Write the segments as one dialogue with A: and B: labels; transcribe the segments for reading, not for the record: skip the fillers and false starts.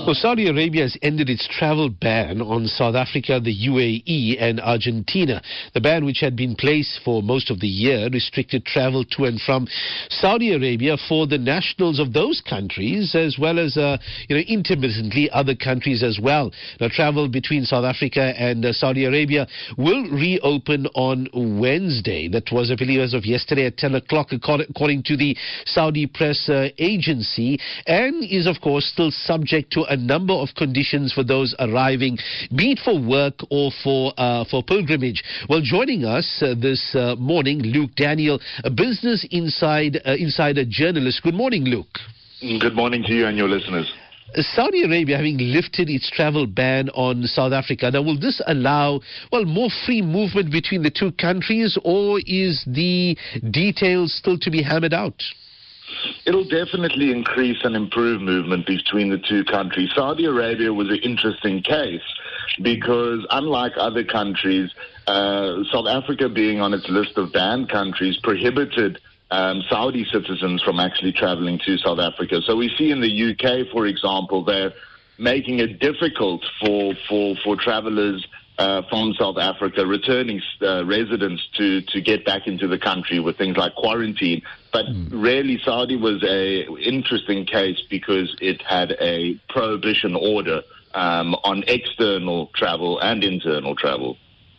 A: Well, Saudi Arabia has ended its travel ban on South Africa, the UAE and Argentina. The ban, which had been placed for most of the year, restricted travel to and from Saudi Arabia for the nationals of those countries, as well as, intermittently other countries as well. Now, travel between South Africa and Saudi Arabia will reopen on Wednesday. That was, I believe, as of yesterday at 10 o'clock, according to the Saudi press agency, and is, of course, still subject to a number of conditions for those arriving, be it for work or for pilgrimage. Well, joining us this morning, Luke Daniel, a Business Insider journalist. Good morning, Luke.
B: Good morning to you and your listeners.
A: Saudi Arabia having lifted its travel ban on South Africa. Now, will this allow, more free movement between the two countries, or is the details still to be hammered out?
B: It'll definitely increase and improve movement between the two countries. Saudi Arabia was an interesting case because, unlike other countries, South Africa, being on its list of banned countries, prohibited Saudi citizens from actually traveling to South Africa. So we see in the UK, for example, they're making it difficult for travelers from South Africa, returning residents to get back into the country with things like quarantine. But really, Saudi was a interesting case because it had a prohibition order on external travel and internal travel.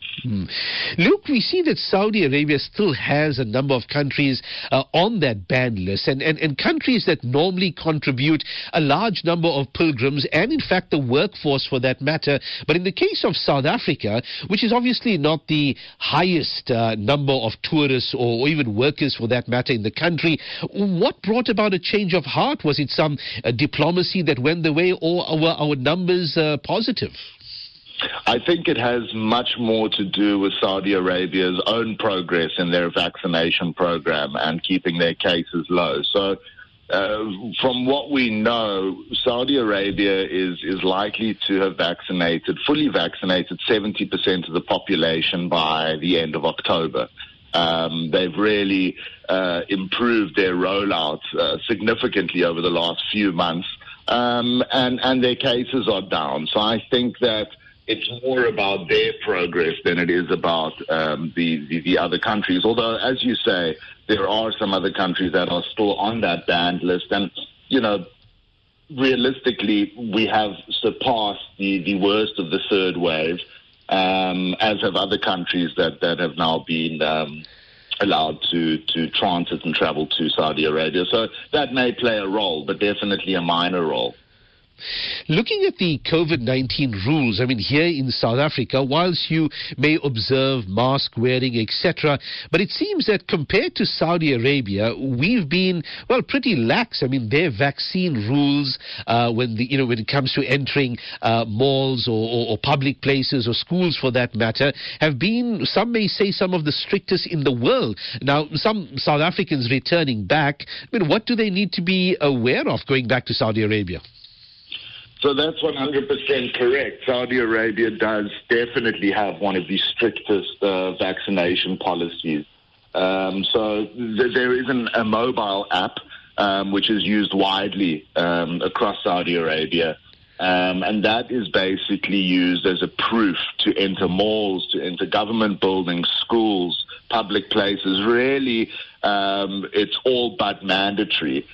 A: Luke, we see that Saudi Arabia still has a number of countries on that banned list, and countries that normally contribute a large number of pilgrims and, in fact, the workforce for that matter. But in the case of South Africa, which is obviously not the highest number of tourists or even workers for that matter in the country, what brought about a change of heart? Was it some diplomacy that went the way, or were our numbers positive?
B: I think it has much more to do with Saudi Arabia's own progress in their vaccination program and keeping their cases low. So from what we know, Saudi Arabia is likely to have fully vaccinated 70% of the population by the end of October. They've really improved their rollout significantly over the last few months, and their cases are down. So I think that it's more about their progress than it is about the other countries. Although, as you say, there are some other countries that are still on that banned list. And, realistically, we have surpassed the worst of the third wave, as have other countries that have now been allowed to transit and travel to Saudi Arabia. So that may play a role, but definitely a minor role.
A: Looking at the COVID-19 rules, here in South Africa, whilst you may observe mask wearing, etc., but it seems that compared to Saudi Arabia, we've been, pretty lax. Their vaccine rules, when it comes to entering malls or public places or schools for that matter, have been, some may say, some of the strictest in the world. Now, some South Africans returning back, what do they need to be aware of going back to Saudi Arabia?
B: So that's 100% correct. Saudi Arabia does definitely have one of the strictest vaccination policies. So there is a mobile app which is used widely across Saudi Arabia. And that is basically used as a proof to enter malls, to enter government buildings, schools, public places. Really, it's all but mandatory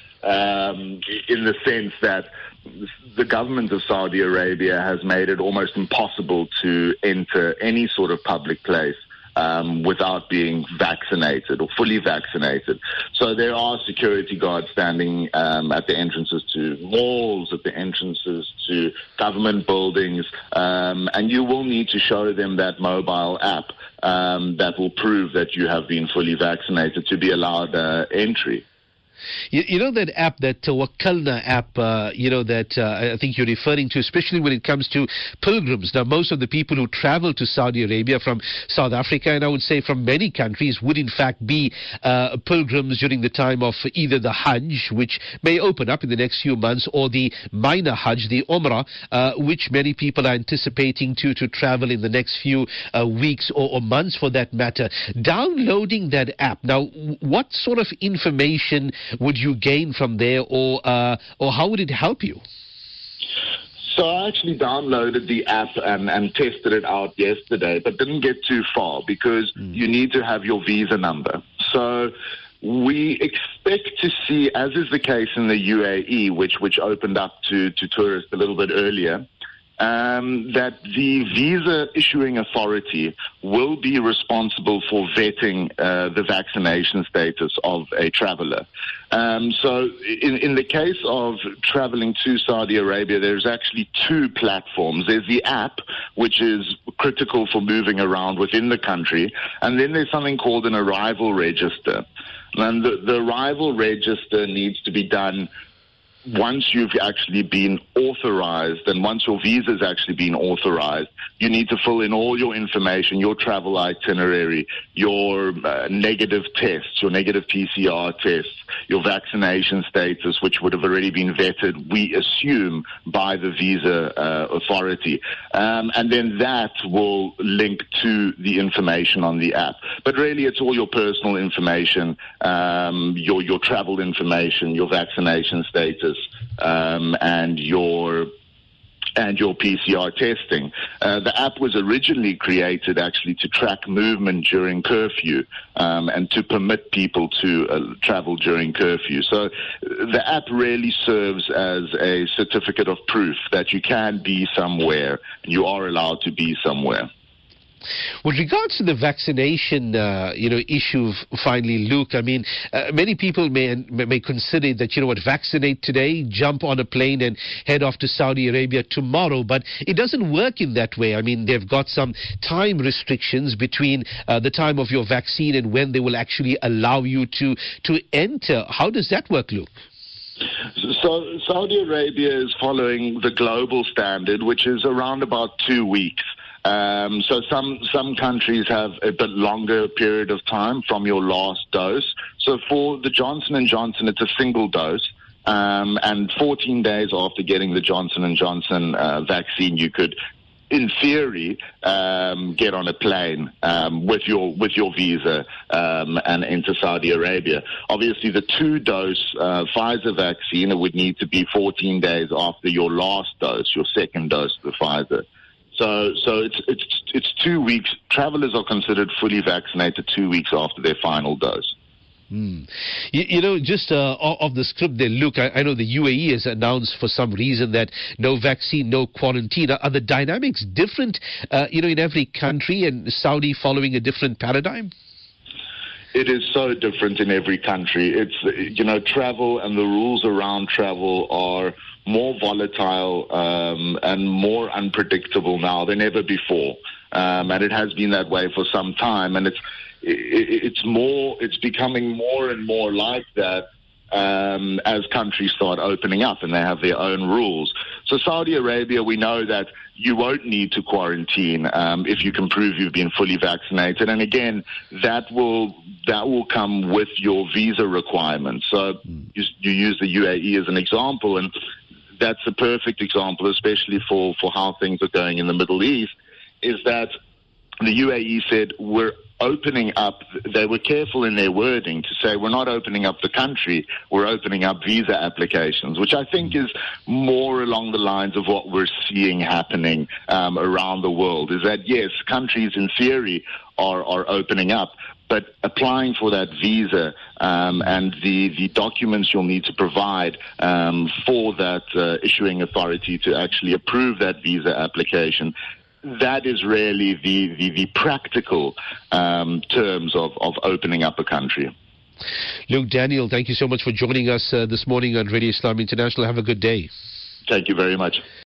B: in the sense that the government of Saudi Arabia has made it almost impossible to enter any sort of public place without being vaccinated or fully vaccinated. So there are security guards standing at the entrances to malls, at the entrances to government buildings, and you will need to show them that mobile app that will prove that you have been fully vaccinated to be allowed entry.
A: You know that app, that Wakalna app, that I think you're referring to, especially when it comes to pilgrims. Now, most of the people who travel to Saudi Arabia from South Africa, and I would say from many countries, would in fact be pilgrims during the time of either the Hajj, which may open up in the next few months, or the minor Hajj, the Umrah, which many people are anticipating to travel in the next few weeks or months for that matter. Downloading that app, now, what sort of information would you gain from there, or how would it help you?
B: So I actually downloaded the app and tested it out yesterday, but didn't get too far because you need to have your visa number. So we expect to see, as is the case in the UAE, which opened up to tourists a little bit earlier, that the visa issuing authority will be responsible for vetting the vaccination status of a traveler. So in the case of traveling to Saudi Arabia, there's actually two platforms. There's the app, which is critical for moving around within the country, and then there's something called an arrival register. And the arrival register needs to be done once you've actually been authorized, and once your visa's actually been authorized, you need to fill in all your information, your travel itinerary, your negative tests, your negative PCR tests, your vaccination status, which would have already been vetted, we assume, by the visa authority. And then that will link to the information on the app. But really, it's all your personal information, your travel information, your vaccination status, and your PCR testing. The app was originally created actually to track movement during curfew and to permit people to travel during curfew. So the app really serves as a certificate of proof that you can be somewhere and you are allowed to be somewhere.
A: With regards to the vaccination, issue, finally, Luke, I mean, many people may consider that, vaccinate today, jump on a plane and head off to Saudi Arabia tomorrow, but it doesn't work in that way. I mean, they've got some time restrictions between the time of your vaccine and when they will actually allow you to enter. How does that work, Luke?
B: So Saudi Arabia is following the global standard, which is around about 2 weeks. So some countries have a bit longer period of time from your last dose. So for the Johnson & Johnson, it's a single dose. And 14 days after getting the Johnson & Johnson vaccine, you could, in theory, get on a plane with your visa and enter Saudi Arabia. Obviously, the 2-dose Pfizer vaccine, it would need to be 14 days after your last dose, your second dose of the Pfizer. So it's 2 weeks. Travelers are considered fully vaccinated 2 weeks after their final dose.
A: Just off the script there, Luke, I know the UAE has announced for some reason that no vaccine, no quarantine. Are the dynamics different, in every country, and Saudi following a different paradigm?
B: It is so different in every country. It's, travel and the rules around travel are more volatile and more unpredictable now than ever before. And it has been that way for some time. And it's becoming more and more like that as countries start opening up and they have their own rules. So Saudi Arabia, we know that you won't need to quarantine if you can prove you've been fully vaccinated. And again, that will come with your visa requirements. So you use the UAE as an example, and that's a perfect example, especially for how things are going in the Middle East, is that the UAE said we're opening up. They were careful in their wording to say we're not opening up the country, we're opening up visa applications, which I think is more along the lines of what we're seeing happening around the world, is that, yes, countries in theory are opening up, but applying for that visa and the documents you'll need to provide for that issuing authority to actually approve that visa application, that is really the practical terms of opening up a country.
A: Luke Daniel, thank you so much for joining us this morning on Radio Islam International. Have a good day.
B: Thank you very much.